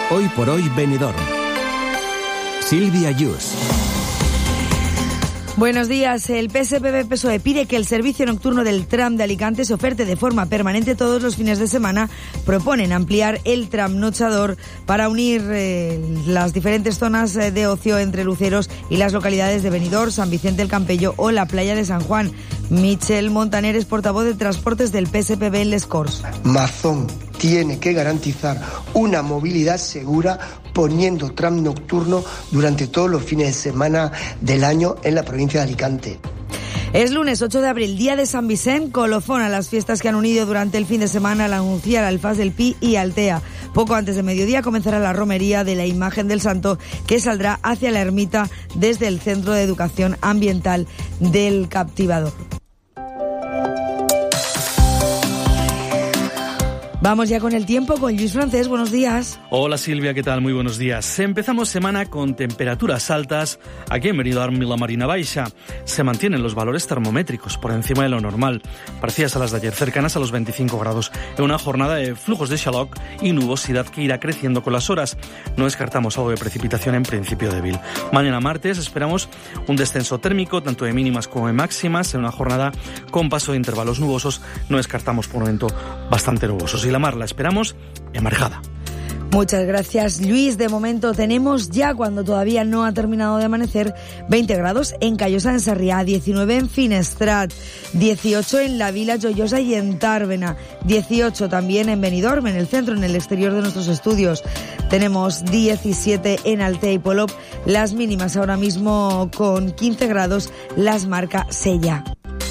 Hoy por hoy Benidorm. Silvia Yus. Buenos días. El PSPB-PSOE pide que el servicio nocturno del tram de Alicante se oferte de forma permanente todos los fines de semana. Proponen ampliar el tramnochador para unir las diferentes zonas de ocio entre Luceros y las localidades de Benidorm, San Vicente el Campello o la playa de San Juan. Michel Montaner es portavoz de Transportes del PSPB en Les Corts. Mazón tiene que garantizar una movilidad segura poniendo tram nocturno durante todos los fines de semana del año en la provincia de Alicante. Es lunes 8 de abril, día de San Vicent, colofón a las fiestas que han unido durante el fin de semana la Anunciar, Alfaz del Pi y Altea. Poco antes de mediodía comenzará la romería de la imagen del santo que saldrá hacia la ermita desde el Centro de Educación Ambiental del Captivador. Vamos ya con el tiempo, con Luis Francés, buenos días. Hola Silvia, ¿qué tal? Muy buenos días. Empezamos semana con temperaturas altas aquí en Benidorm y la Marina Baixa. Se mantienen los valores termométricos por encima de lo normal, parecidas a las de ayer, cercanas a los 25 grados, en una jornada de flujos de xaloc y nubosidad que irá creciendo con las horas. No descartamos algo de precipitación en principio débil. Mañana martes esperamos un descenso térmico, tanto de mínimas como de máximas, en una jornada con paso de intervalos nubosos. No descartamos por un momento bastante nubosos. Y la mar la esperamos emparejada. Muchas gracias, Luis. De momento tenemos ya, cuando todavía no ha terminado de amanecer, 20 grados en Callosa, en Sarriá, 19 en Finestrat, 18 en la Vila Joyosa y en Tàrbena, 18 también en Benidorm, en el centro, en el exterior de nuestros estudios. Tenemos 17 en Altea y Polop. Las mínimas ahora mismo con 15 grados las marca Sella.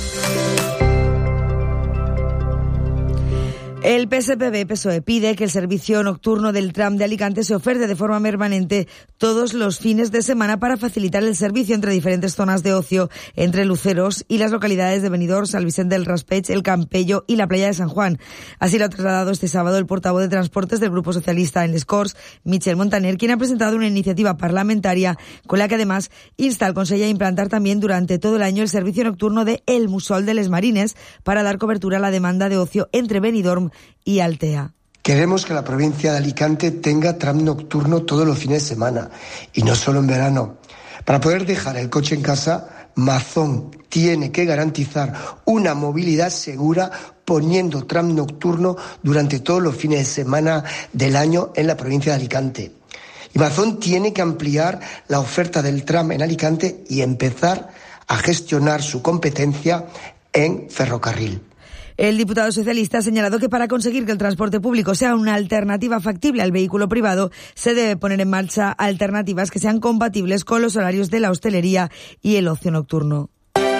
El PSPB-PSOE pide que el servicio nocturno del tram de Alicante se oferte de forma permanente todos los fines de semana para facilitar el servicio entre diferentes zonas de ocio entre Luceros y las localidades de Benidorm, San Vicente del Raspeig, el Campello y la playa de San Juan. Así lo ha trasladado este sábado el portavoz de Transportes del Grupo Socialista en Les Corts, Michel Montaner, quien ha presentado una iniciativa parlamentaria con la que además insta al Consell a implantar también durante todo el año el servicio nocturno de El Mussol de les Marines para dar cobertura a la demanda de ocio entre Benidorm y Altea. Queremos que la provincia de Alicante tenga tram nocturno todos los fines de semana y no solo en verano. Para poder dejar el coche en casa, Mazón tiene que garantizar una movilidad segura poniendo tram nocturno durante todos los fines de semana del año en la provincia de Alicante. Y Mazón tiene que ampliar la oferta del tram en Alicante y empezar a gestionar su competencia en ferrocarril. El diputado socialista ha señalado que para conseguir que el transporte público sea una alternativa factible al vehículo privado, se debe poner en marcha alternativas que sean compatibles con los horarios de la hostelería y el ocio nocturno.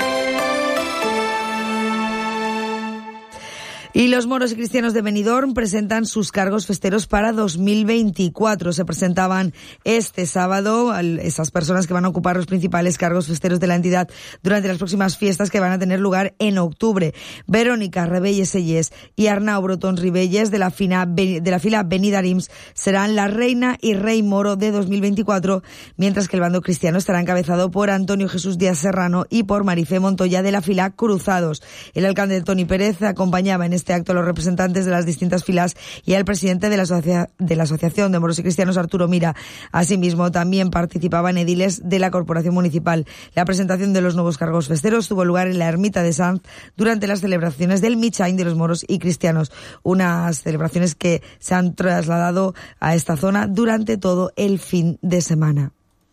Y los moros y cristianos de Benidorm presentan sus cargos festeros para 2024. Se presentaban este sábado esas personas que van a ocupar los principales cargos festeros de la entidad durante las próximas fiestas que van a tener lugar en octubre. Verónica Rebelles Sellés y Arnau Broton Ribelles de la fila Benidarims serán la reina y rey moro de 2024, mientras que el bando cristiano estará encabezado por Antonio Jesús Díaz Serrano y por Marifé Montoya de la fila Cruzados. El alcalde Toni Pérez acompañaba en este acto a los representantes de las distintas filas y al presidente de la Asociación de Moros y Cristianos, Arturo Mira. Asimismo, también participaban ediles de la Corporación Municipal. La presentación de los nuevos cargos festeros tuvo lugar en la Ermita de Sanz durante las celebraciones del Michain de los moros y cristianos, unas celebraciones que se han trasladado a esta zona durante todo el fin de semana.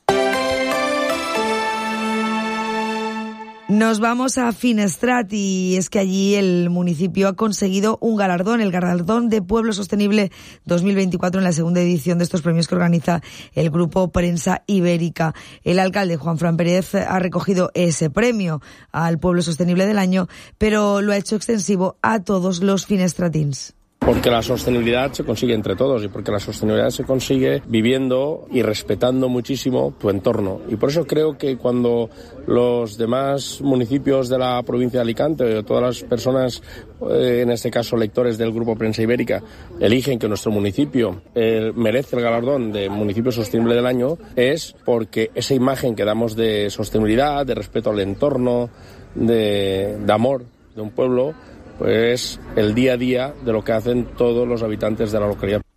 Nos vamos a Finestrat y es que allí el municipio ha conseguido un galardón, el Galardón de Pueblo Sostenible 2024 en la segunda edición de estos premios que organiza el Grupo Prensa Ibérica. El alcalde Juan Fran Pérez ha recogido ese premio al Pueblo Sostenible del año, pero lo ha hecho extensivo a todos los finestratins. Porque la sostenibilidad se consigue entre todos y porque la sostenibilidad se consigue viviendo y respetando muchísimo tu entorno. Y por eso creo que cuando los demás municipios de la provincia de Alicante o todas las personas, en este caso lectores del Grupo Prensa Ibérica, eligen que nuestro municipio merece el galardón de Municipio Sostenible del Año, es porque esa imagen que damos de sostenibilidad, de respeto al entorno, de amor de un pueblo, pues el día a día de lo que hacen todos los habitantes de la localidad.